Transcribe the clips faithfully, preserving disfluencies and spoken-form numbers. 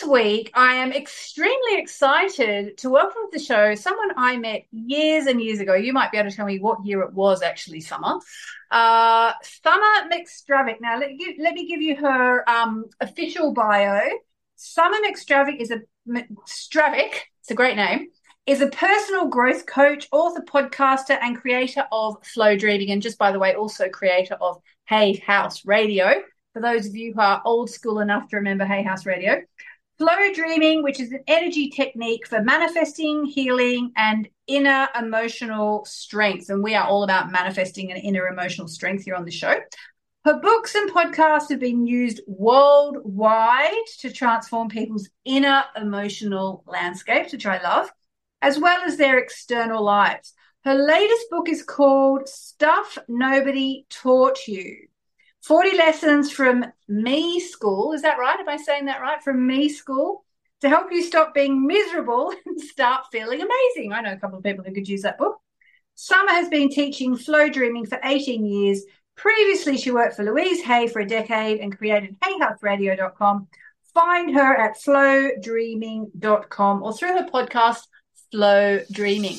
this week, I am extremely excited to welcome to the show someone I met years and years ago. You might be able to tell me what year it was, actually, Summer. Uh, Summer McStravick. Now, let, you, let me give you her um, official bio. Summer McStravick is a McStravick. It's a great name. Is a personal growth coach, author, podcaster, and creator of Flow Dreaming. And just by the way, also creator of Hay House Radio. For those of you who are old school enough to remember Hay House Radio. Flow Dreaming, which is an energy technique for manifesting, healing, and inner emotional strength. And we are all about manifesting and inner emotional strength here on the show. Her books and podcasts have been used worldwide to transform people's inner emotional landscapes, which I love, as well as their external lives. Her latest book is called Stuff Nobody Taught You. forty Lessons from Me School. Is that right? Am I saying that right? From Me School to help you stop being miserable and start feeling amazing. I know a couple of people who could use that book. Summer has been teaching flow dreaming for eighteen years. Previously, she worked for Louise Hay for a decade and created hay house radio dot com. Find her at flow dreaming dot com or through her podcast, Flow Dreaming.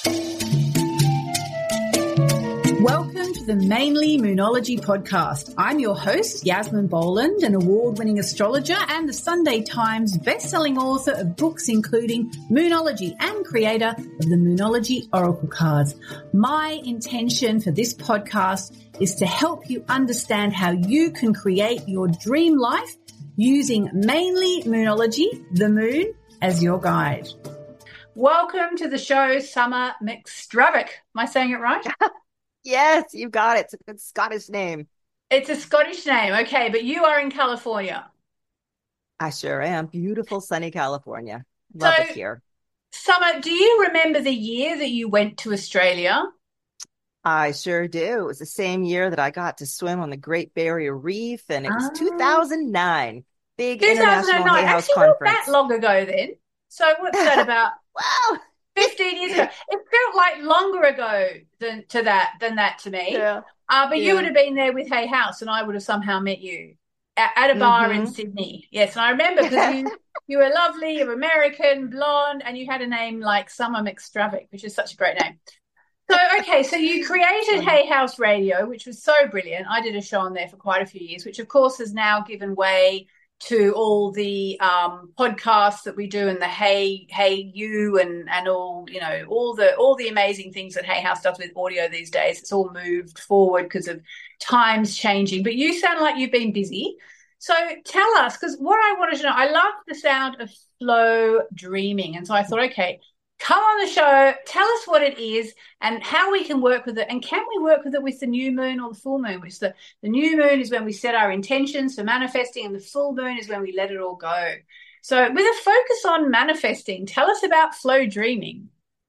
Welcome to the Mainly Moonology podcast. I'm your host, Yasmin Boland, an award-winning astrologer and the Sunday Times best-selling author of books including Moonology and creator of the Moonology Oracle cards. My intention for this podcast is to help you understand how you can create your dream life using mainly Moonology, the moon, as your guide. Welcome to the show, Summer McStravick. Am I saying it right? Yes, you got it. It's a good Scottish name. It's a Scottish name. Okay, but you are in California. I sure am. Beautiful, sunny California. Love so, it here. Summer, do you remember the year that you went to Australia? I sure do. It was the same year that I got to swim on the Great Barrier Reef, and it was Ah. two thousand nine. Big two thousand nine. International Hay House Actually, Conference. not that long ago then. So what's that about? Wow. fifteen years ago. It felt like longer ago than to that than that to me. Yeah. Uh, but Yeah. you would have been there with Hay House, and I would have somehow met you at, at a bar Mm-hmm. in Sydney. Yes, and I remember because you you were lovely, you were American, blonde, and you had a name like Summer McStravick, which is such a great name. So okay, so you created Hay House Radio, which was so brilliant. I did a show on there for quite a few years, which of course has now given way to all the um, podcasts that we do and the Hey Hey You and and all you know all the all the amazing things that Hay House does with audio these days. It's all moved forward because of times changing. But you sound like you've been busy. So tell us, because what I wanted to know, I love the sound of flow dreaming, and so I thought, okay, come on the show, tell us what it is and how we can work with it. And can we work with it with the new moon or the full moon? Which the, the new moon is when we set our intentions for manifesting, and the full moon is when we let it all go. So with a focus on manifesting, tell us about flow dreaming.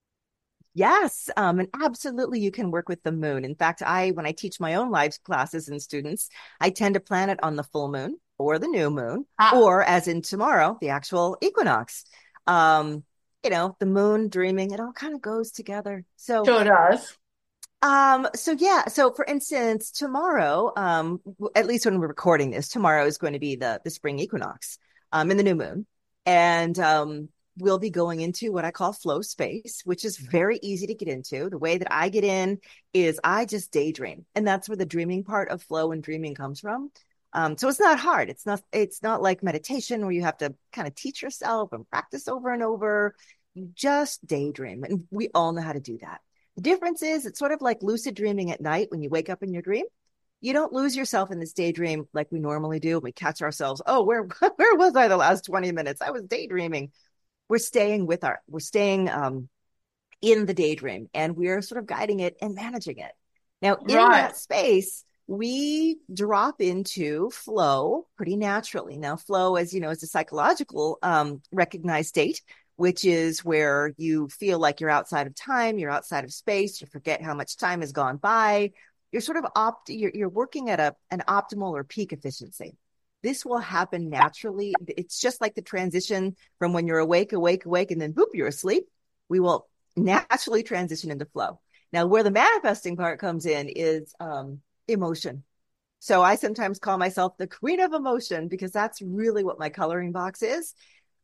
Yes, um, and absolutely you can work with the moon. In fact, I when I teach my own live classes and students, I tend to plan it on the full moon or the new moon, Ah. or as in tomorrow, the actual equinox. Um, you know, the moon, dreaming, it all kind of goes together. So Sure does. Um, so yeah, so for instance, tomorrow, um, w- at least when we're recording this, tomorrow is going to be the the spring equinox, um, in the new moon. And um we'll be going into what I call flow space, which is very easy to get into. The way that I get in is I just daydream, and that's where the dreaming part of flow and dreaming comes from. Um, so it's not hard. It's not it's not like meditation where you have to kind of teach yourself and practice over and over. You just daydream, and we all know how to do that. The difference is it's sort of like lucid dreaming at night when you wake up in your dream. You don't lose yourself in this daydream like we normally do. We catch ourselves, oh, where where was I the last twenty minutes? I was daydreaming. We're staying with our, we're staying um, in the daydream, and we're sort of guiding it and managing it. Now, in Right. that space, we drop into flow pretty naturally. Now, flow, as you know, is a psychological um, recognized state, which is where you feel like you're outside of time, you're outside of space, you forget how much time has gone by. You're sort of opt, you're, you're working at a an optimal or peak efficiency. This will happen naturally. It's just like the transition from when you're awake, awake, awake, and then boop, you're asleep. We will naturally transition into flow. Now, where the manifesting part comes in is um, emotion. So I sometimes call myself the queen of emotion because that's really what my coloring box is.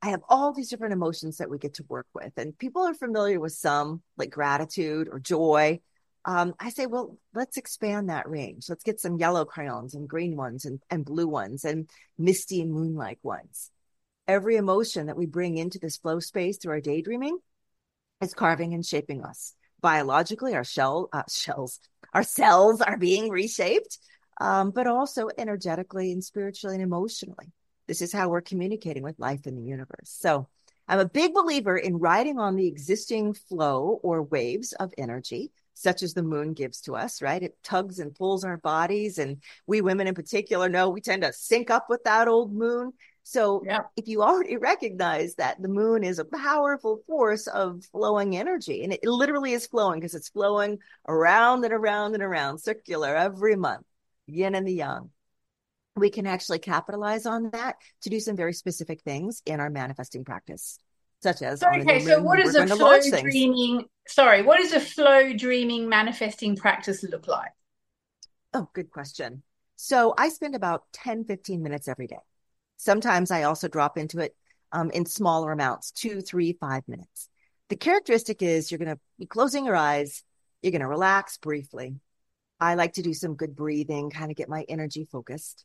I have all these different emotions that we get to work with. And people are familiar with some, like gratitude or joy. Um, I say, well, let's expand that range. Let's get some yellow crayons and green ones and, and blue ones and misty and moon-like ones. Every emotion that we bring into this flow space through our daydreaming is carving and shaping us. Biologically, our shell, uh, shells, our cells are being reshaped, um, but also energetically and spiritually and emotionally. This is how we're communicating with life in the universe. So I'm a big believer in riding on the existing flow or waves of energy, such as the moon gives to us, right? It tugs and pulls our bodies. And we women in particular know we tend to sync up with that old moon. So Yeah. if you already recognize that the moon is a powerful force of flowing energy, and it literally is flowing because it's flowing around and around and around, circular every month, yin and the yang, we can actually capitalize on that to do some very specific things in our manifesting practice, such as So, on a okay, new so moon, what we're does a going to flow launch things. dreaming, sorry, what does a flow dreaming manifesting practice look like? Oh, good question. So I spend about ten, fifteen minutes every day. Sometimes I also drop into it um, in smaller amounts, two, three, five minutes. The characteristic is you're going to be closing your eyes. You're going to relax briefly. I like to do some good breathing, kind of get my energy focused.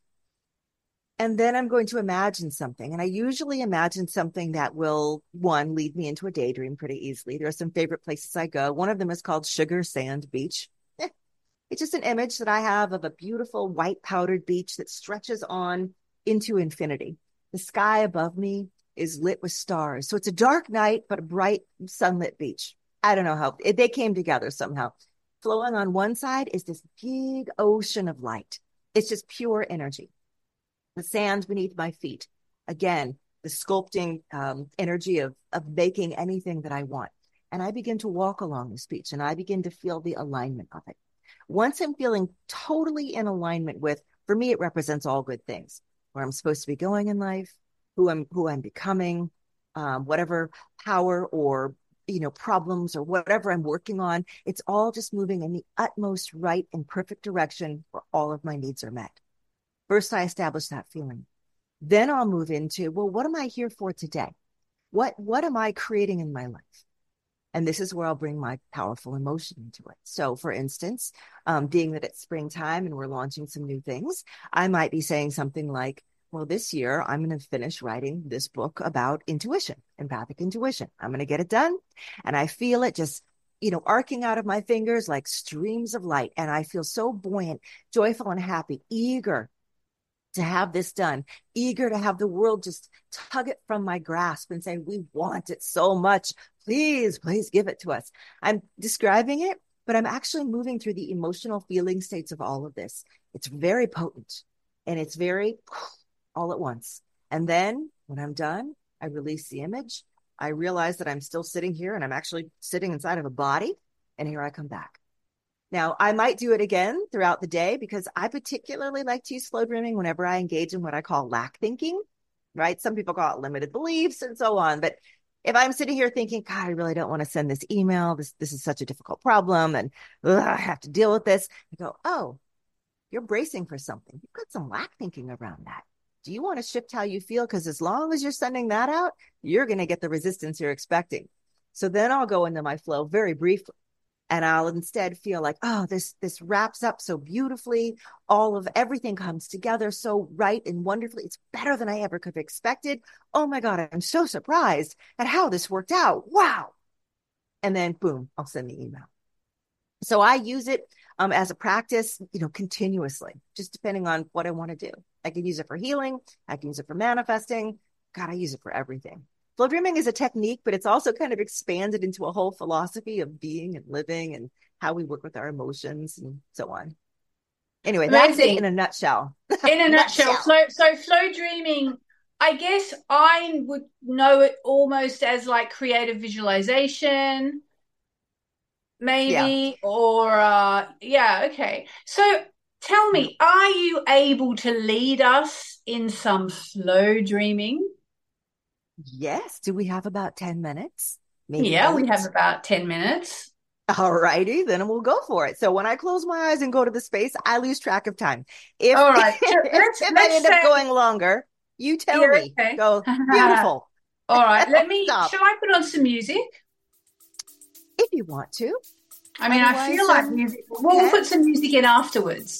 And then I'm going to imagine something. And I usually imagine something that will, one, lead me into a daydream pretty easily. There are some favorite places I go. One of them is called Sugar Sand Beach. Eh, It's just an image that I have of a beautiful white powdered beach that stretches on into infinity. The sky above me is lit with stars. So it's a dark night, but a bright sunlit beach. I don't know how they came together somehow. Flowing on one side is this big ocean of light. It's just pure energy. The sand beneath my feet. Again, the sculpting um, energy of, of making anything that I want. And I begin to walk along this beach and I begin to feel the alignment of it. Once I'm feeling totally in alignment with, for me, it represents all good things, where I'm supposed to be going in life, who I'm, who I'm becoming, um, whatever power or, you know, problems or whatever I'm working on. It's all just moving in the utmost right and perfect direction where all of my needs are met. First, I establish that feeling. Then I'll move into, well, what am I here for today? What, what am I creating in my life? And this is where I'll bring my powerful emotion into it. So for instance, um, being that it's springtime and we're launching some new things, I might be saying something like, well, this year I'm going to finish writing this book about intuition, empathic intuition. I'm going to get it done. And I feel it just, you know, arcing out of my fingers like streams of light. And I feel so buoyant, joyful, and happy, eager to have this done, eager to have the world just tug it from my grasp and say, we want it so much. Please, please give it to us. I'm describing it, but I'm actually moving through the emotional feeling states of all of this. It's very potent and it's very all at once. And then when I'm done, I release the image. I realize that I'm still sitting here and I'm actually sitting inside of a body. And here I come back. Now, I might do it again throughout the day because I particularly like to use flow dreaming whenever I engage in what I call lack thinking, right? Some people call it limited beliefs and so on. But if I'm sitting here thinking, God, I really don't want to send this email. This, this is such a difficult problem and ugh, I have to deal with this. I go, oh, you're bracing for something. You've got some lack thinking around that. Do you want to shift how you feel? Because as long as you're sending that out, you're going to get the resistance you're expecting. So then I'll go into my flow very briefly. And I'll instead feel like, oh, this this wraps up so beautifully. All of everything comes together so right and wonderfully. It's better than I ever could have expected. Oh my God, I'm so surprised at how this worked out. Wow. And then boom, I'll send the email. So I use it um, as a practice, you know, continuously, just depending on what I want to do. I can use it for healing. I can use it for manifesting. God, I use it for everything. Flow dreaming is a technique, but it's also kind of expanded into a whole philosophy of being and living and how we work with our emotions and so on. Anyway, that's it Amazing. in a nutshell. In a nutshell, Nutshell. flow, so flow dreaming, I guess I would know it almost as like creative visualization, Yeah. maybe, or uh, yeah, okay. So tell me, are you able to lead us in some flow dreaming? Yes. Do we have about ten minutes? Maybe Yeah, we have eight? about ten minutes. All righty, then we'll go for it. So when I close my eyes and go to the space, I lose track of time. If All right. So if, let's if I let's end up say, going longer, you tell yeah, me. okay. Go, beautiful. All right, let me, Stop. shall I put on some music? If you want to. I mean, Otherwise, I feel like um, music, we'll okay. put some music in afterwards.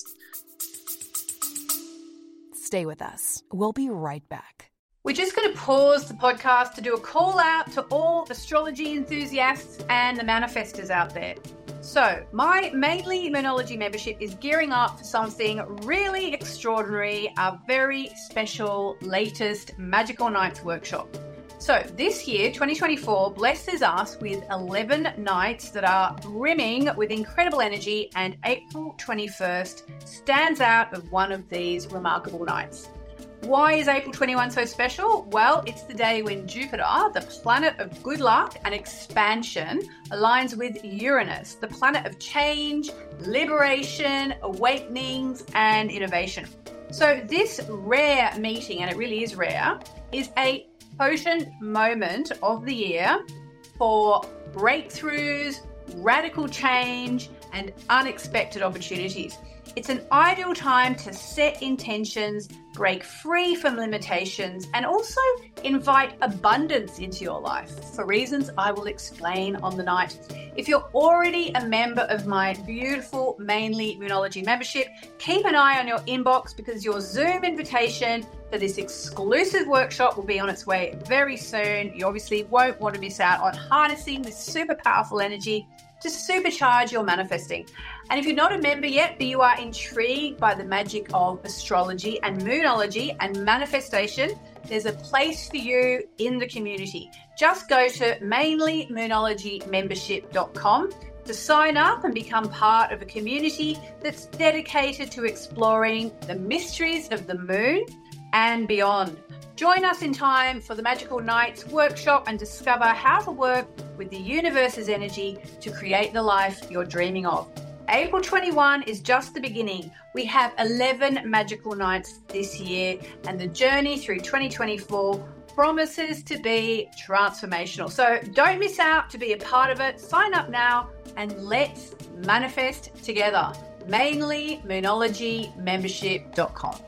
Stay with us. We'll be right back. We're just going to pause the podcast to do a call out to all astrology enthusiasts and the manifestors out there. So, my Mainly Moonology membership is gearing up for something really extraordinary, our very special latest Magical Nights workshop. So, this year, twenty twenty-four, blesses us with eleven nights that are brimming with incredible energy, and April twenty-first stands out as one of these remarkable nights. Why is April twenty-first so special? Well, it's the day when Jupiter, the planet of good luck and expansion, aligns with Uranus, the planet of change, liberation, awakenings, and innovation. So this rare meeting, and it really is rare, is a potent moment of the year for breakthroughs, radical change, and unexpected opportunities. It's an ideal time to set intentions, break free from limitations, and also invite abundance into your life for reasons I will explain on the night. If you're already a member of my beautiful Mainly Moonology membership, keep an eye on your inbox because your Zoom invitation for this exclusive workshop will be on its way very soon. You obviously won't want to miss out on harnessing this super powerful energy to supercharge your manifesting. And if you're not a member yet, but you are intrigued by the magic of astrology and moonology and manifestation, there's a place for you in the community. Just go to mainly moonology membership dot com to sign up and become part of a community that's dedicated to exploring the mysteries of the moon and beyond. Join us in time for the Magical Nights workshop and discover how to work with the universe's energy to create the life you're dreaming of. April twenty-first is just the beginning. We have eleven magical nights this year, and the journey through twenty twenty-four promises to be transformational. So don't miss out to be a part of it. Sign up now and let's manifest together. mainly moonology membership dot com.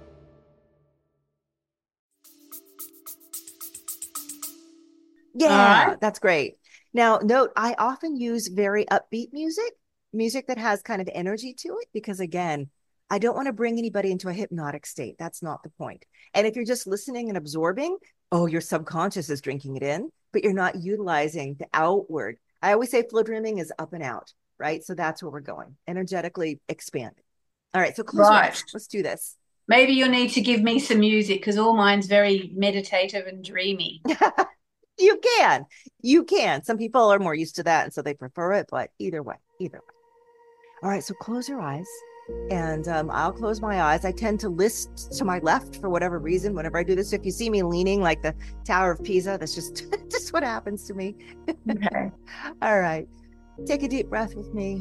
Yeah, right. That's great. Now, note, I often use very upbeat music, music that has kind of energy to it, because again, I don't want to bring anybody into a hypnotic state. That's not the point. And if you're just listening and absorbing, oh, your subconscious is drinking it in, but you're not utilizing the outward. I always say flow dreaming is up and out, right? So that's where we're going, energetically expanding. All right, so close right. Let's do this. Maybe you'll need to give me some music because all mine's very meditative and dreamy. You can, you can. Some people are more used to that, and so they prefer it, but either way, either way. All right, so close your eyes, and um, I'll close my eyes. I tend to list to my left for whatever reason whenever I do this. If you see me leaning like the Tower of Pisa, that's just, just what happens to me. Okay. All right, take a deep breath with me.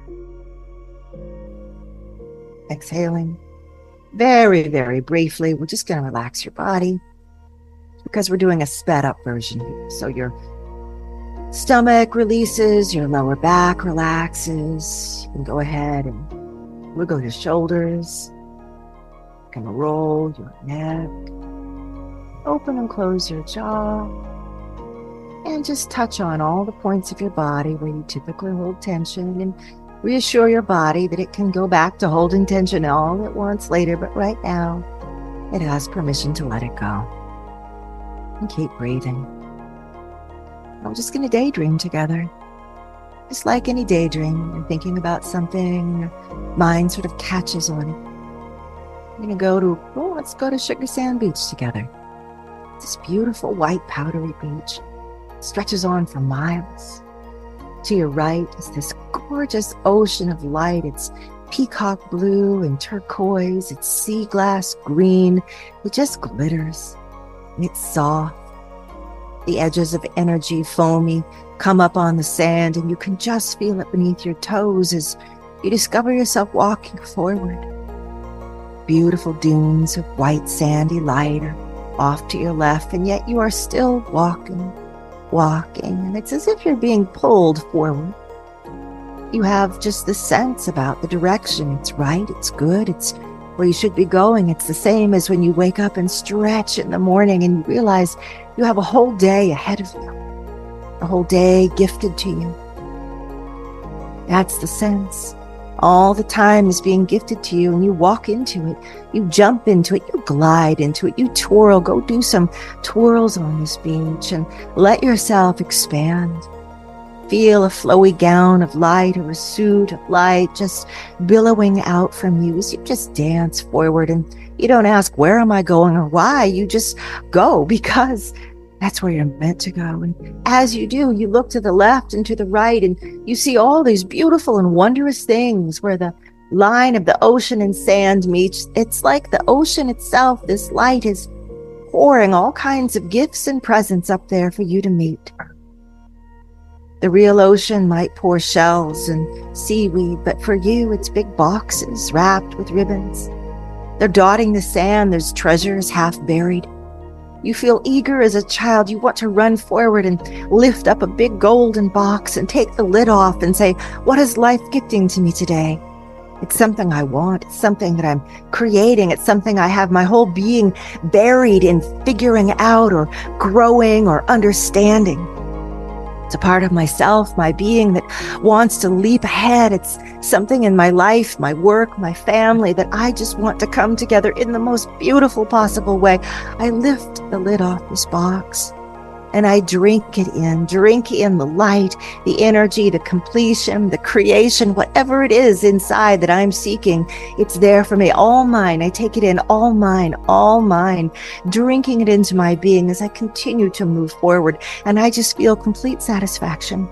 Exhaling very, very briefly. We're just going to relax your body, because we're doing a sped up version here. So your stomach releases, your lower back relaxes. You can go ahead and wiggle your shoulders. You can roll your neck. Open and close your jaw. And just touch on all the points of your body where you typically hold tension, and reassure your body that it can go back to holding tension all at once later, but right now it has permission to let it go. And keep breathing. I'm just going to daydream together. Just like any daydream, you're thinking about something, your mind sort of catches on it. We're going to go to, oh, let's go to Sugar Sand Beach together. This beautiful white powdery beach stretches on for miles. To your right is this gorgeous ocean of light. It's peacock blue and turquoise. It's sea glass green. It just glitters. It's soft. The edges of energy, foamy, come up on the sand, and you can just feel it beneath your toes as you discover yourself walking forward. Beautiful dunes of white sandy light are off to your left, and yet you are still walking, walking, and it's as if you're being pulled forward. You have just the sense about the direction. It's right, it's good, it's where you should be going. It's the same as when you wake up and stretch in the morning and you realize you have a whole day ahead of you, a whole day gifted to you. That's the sense. All the time is being gifted to you, and you walk into it, you jump into it, you glide into it, you twirl. Go do some twirls on this beach and let yourself expand. Feel a flowy gown of light or a suit of light just billowing out from you as you just dance forward, and you don't ask, where am I going or why? You just go because that's where you're meant to go. And as you do, you look to the left and to the right, and you see all these beautiful and wondrous things where the line of the ocean and sand meets. It's like the ocean itself. This light is pouring all kinds of gifts and presents up there for you to meet. The real ocean might pour shells and seaweed, but for you, it's big boxes wrapped with ribbons. They're dotting the sand. There's treasures half buried. You feel eager as a child. You want to run forward and lift up a big golden box and take the lid off and say, what is life gifting to me today? It's something I want. It's something that I'm creating. It's something I have my whole being buried in figuring out or growing or understanding. It's a part of myself, my being that wants to leap ahead. It's something in my life, my work, my family that I just want to come together in the most beautiful possible way. I lift the lid off this box and I drink it in, drink in the light, the energy, the completion, the creation, whatever it is inside that I'm seeking. It's there for me, all mine. I take it in, all mine, all mine, drinking it into my being as I continue to move forward. And I just feel complete satisfaction.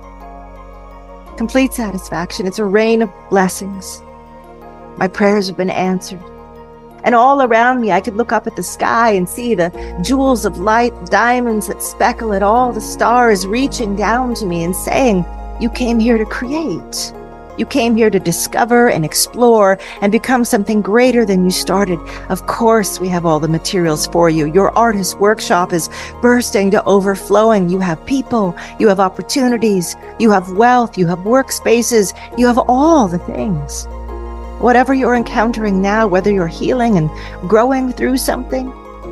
Complete satisfaction. It's a rain of blessings. My prayers have been answered. And all around me, I could look up at the sky and see the jewels of light, diamonds that speckle at all the stars reaching down to me and saying, you came here to create. You came here to discover and explore and become something greater than you started. Of course, we have all the materials for you. Your artist workshop is bursting to overflowing. You have people, you have opportunities, you have wealth, you have workspaces, you have all the things. Whatever you're encountering now, whether you're healing and growing through something,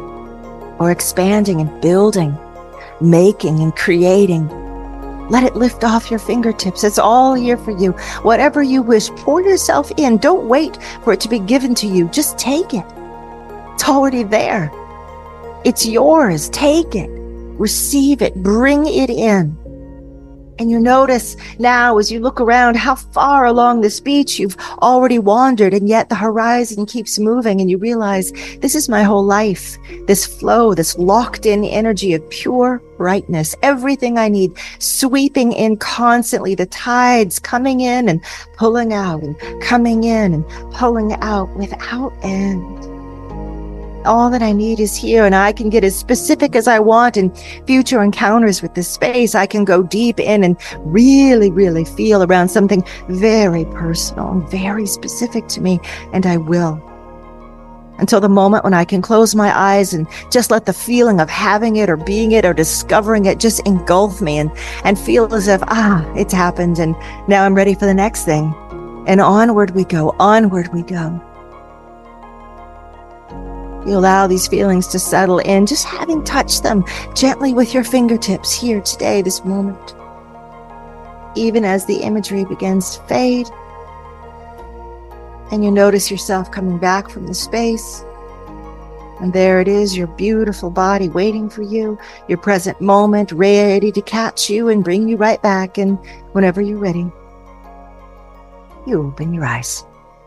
or expanding and building, making and creating, let it lift off your fingertips. It's all here for you. Whatever you wish, pour yourself in. Don't wait for it to be given to you. Just take it. It's already there. It's yours. Take it. Receive it. Bring it in. And you notice now as you look around how far along this beach you've already wandered, and yet the horizon keeps moving, and you realize this is my whole life. This flow, this locked in energy of pure brightness, everything I need sweeping in constantly, the tides coming in and pulling out and coming in and pulling out without end. All that I need is here, and I can get as specific as I want in future encounters with this space. I can go deep in and really, really feel around something very personal and very specific to me, and I will. Until the moment when I can close my eyes and just let the feeling of having it or being it or discovering it just engulf me and, and feel as if, ah, it's happened, and now I'm ready for the next thing. And onward we go, onward we go. You allow these feelings to settle in, just having touched them gently with your fingertips here today, this moment. Even as the imagery begins to fade, and you notice yourself coming back from the space, and there it is, your beautiful body waiting for you, your present moment ready to catch you and bring you right back. And whenever you're ready, you open your eyes.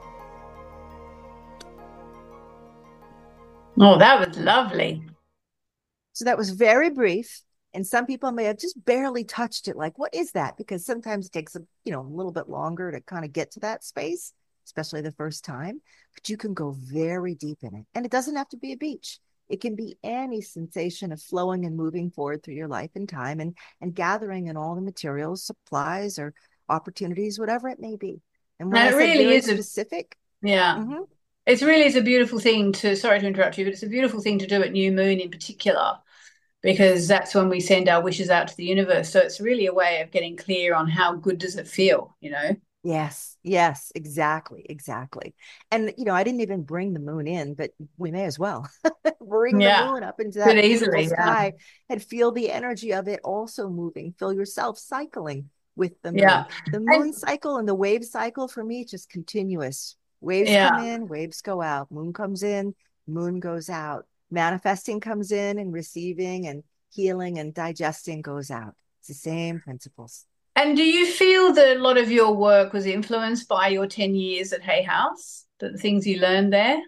Oh, that was lovely. So that was very brief. And some people may have just barely touched it. Like, what is that? Because sometimes it takes a, you know, a little bit longer to kind of get to that space, especially the first time. But you can go very deep in it. And it doesn't have to be a beach. It can be any sensation of flowing and moving forward through your life and time, and, and gathering in all the materials, supplies, or opportunities, whatever it may be. And when And I it say really very is a- specific, Yeah. mhm, It really is a beautiful thing to, sorry to interrupt you, but it's a beautiful thing to do at New Moon in particular, because that's when we send our wishes out to the universe. So it's really a way of getting clear on how good does it feel, you know? Yes, yes, exactly, exactly. And you know, I didn't even bring the moon in, but we may as well bring the Yeah, moon up into could that beautiful easily. Yeah, sky and feel the energy of it also moving. Feel yourself cycling with the yeah, moon. The and moon cycle and the wave cycle for me just continuous. Waves come yeah. in, waves go out. Moon comes in, moon goes out. Manifesting comes in and receiving and healing and digesting goes out. It's the same principles. And do you feel that a lot of your work was influenced by your ten years at Hay House, the things you learned there?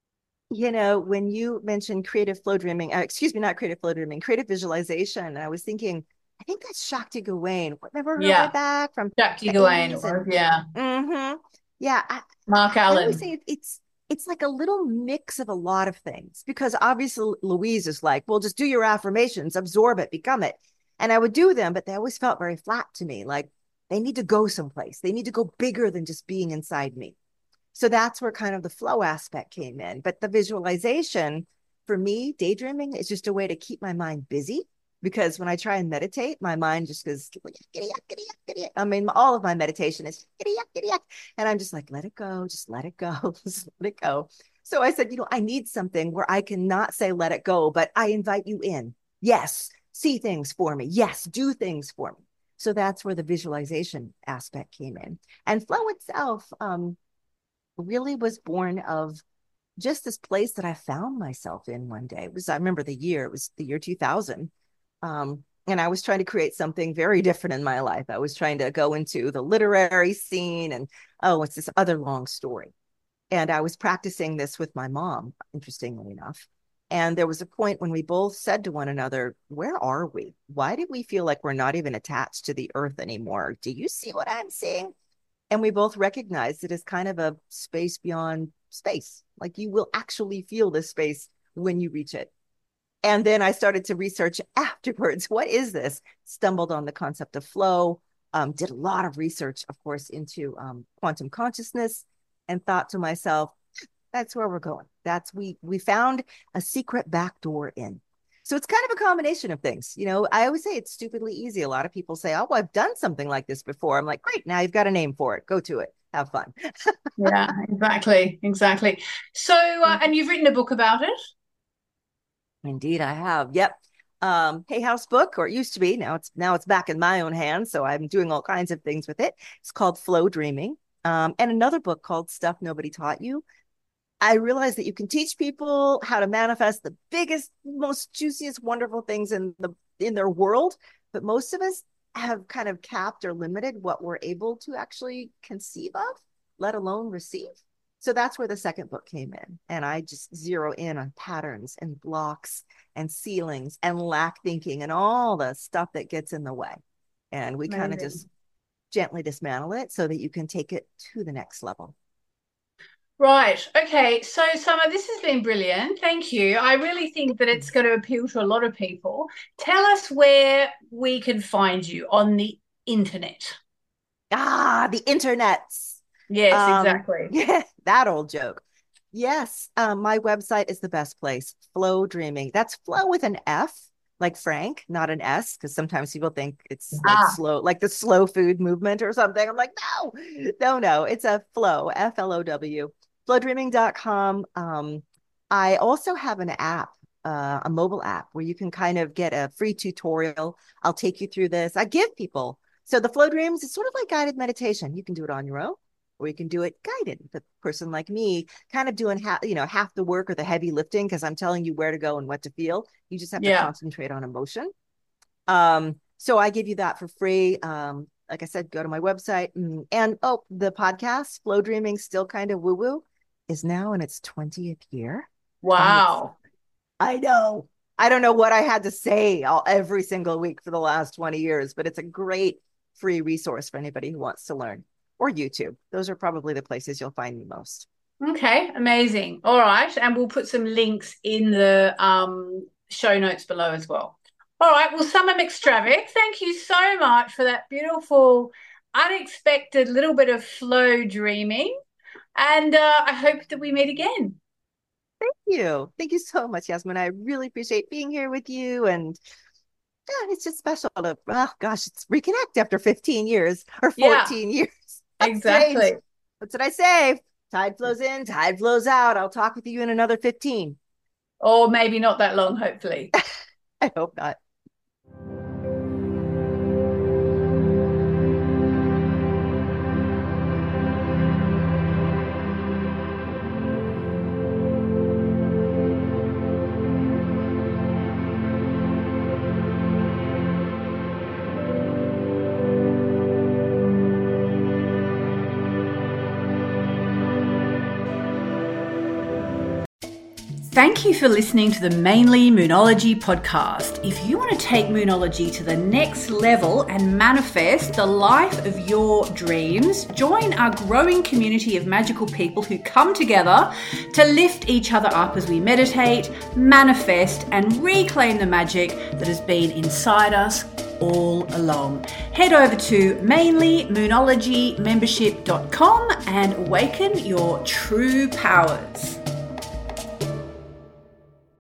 You know, when you mentioned creative flow dreaming, uh, excuse me, not creative flow dreaming, creative visualization, I was thinking, I think that's Shakti Gawain. Remember her way Yeah, back from Jackie the Gawain eighties? was, And yeah. mm-hmm, yeah, I, Mark I always Allen. say it's it's like a little mix of a lot of things because obviously Louise is like, well, just do your affirmations, absorb it, become it. And I would do them, but they always felt very flat to me. Like they need to go someplace. They need to go bigger than just being inside me. So that's where kind of the flow aspect came in. But the visualization for me, daydreaming is just a way to keep my mind busy because when I try and meditate, my mind just goes, giddy up, giddy up, giddy up. I mean, all of my meditation is giddy up, giddy up. And I'm just like, let it go, just let it go, just let it go. So I said, you know, I need something where I can not say let it go, but I invite you in. Yes, see things for me. Yes, do things for me. So that's where the visualization aspect came in. And flow itself, um, really was born of just this place that I found myself in one day. It was, I remember the year, it was the year two thousand. Um, and I was trying to create something very different in my life. I was trying to go into the literary scene and, oh, it's this other long story. And I was practicing this with my mom, interestingly enough. And there was a point when we both said to one another, where are we? Why do we feel like we're not even attached to the earth anymore? Do you see what I'm seeing? And we both recognized it as kind of a space beyond space. Like you will actually feel this space when you reach it. And then I started to research afterwards. What is this? Stumbled on the concept of flow, um, did a lot of research, of course, into um, quantum consciousness, and thought to myself, that's where we're going. That's we we found a secret back door in. So it's kind of a combination of things. You know, I always say it's stupidly easy. A lot of people say, "Oh, well, I've done something like this before." I'm like, "Great, now you've got a name for it. Go to it. Have fun." Yeah, exactly, exactly. So, uh, and you've written a book about it? Indeed, I have. Yep. Um, Hay House book, or it used to be. Now it's now it's back in my own hands. So I'm doing all kinds of things with it. It's called Flow Dreaming. Um, and another book called Stuff Nobody Taught You. I realized that you can teach people how to manifest the biggest, most juiciest, wonderful things in the in their world, but most of us have kind of capped or limited what we're able to actually conceive of, let alone receive. So that's where the second book came in. And I just zero in on patterns and blocks and ceilings and lack thinking and all the stuff that gets in the way. And we kind of Amazing. just gently dismantle it so that you can take it to the next level. Right. Okay. So, Summer, this has been brilliant. Thank you. I really think that it's going to appeal to a lot of people. Tell us where we can find you on the internet. Ah, the internets. Yes, Um, exactly. yeah, that old joke. Yes, um, my website is the best place. Flow Dreaming. That's flow with an F, like Frank, not an S, because sometimes people think it's like Ah, slow, like the slow food movement or something. I'm like, no, no, no. It's a flow, F L O W, flow dreaming dot com. Um, I also have an app, uh, a mobile app where you can kind of get a free tutorial. I'll take you through this. I give people. So the flow dreams is sort of like guided meditation. You can do it on your own or you can do it guided. The person like me kind of doing half, you know, half the work or the heavy lifting because I'm telling you where to go and what to feel. You just have to yeah. concentrate on emotion. Um, so I give you that for free. Um, like I said, go to my website and, and oh, the podcast, Flow Dreaming, still kind of woo woo, is now in its twentieth year. twentieth. Wow. I know. I don't know what I had to say all, every single week for the last twenty years, but it's a great free resource for anybody who wants to learn or YouTube. Those are probably the places you'll find me most. Okay, amazing. All right, and we'll put some links in the um, show notes below as well. All right, well, Summer McStravick, thank you so much for that beautiful, unexpected little bit of flow dreaming, and uh, I hope that we meet again. Thank you. Thank you so much, Yasmin. I really appreciate being here with you. And yeah, it's just special to, oh gosh, it's reconnect after fifteen years or Yeah, fourteen years. Exactly. That's what I say. Tide flows in, tide flows out. I'll talk with you in another fifteen. Or maybe not that long, hopefully. I hope not. Thank you for listening to the Mainly Moonology podcast. If you want to take Moonology to the next level and manifest the life of your dreams, join our growing community of magical people who come together to lift each other up as we meditate, manifest, and reclaim the magic that has been inside us all along. Head over to mainly moonology membership dot com and awaken your true powers.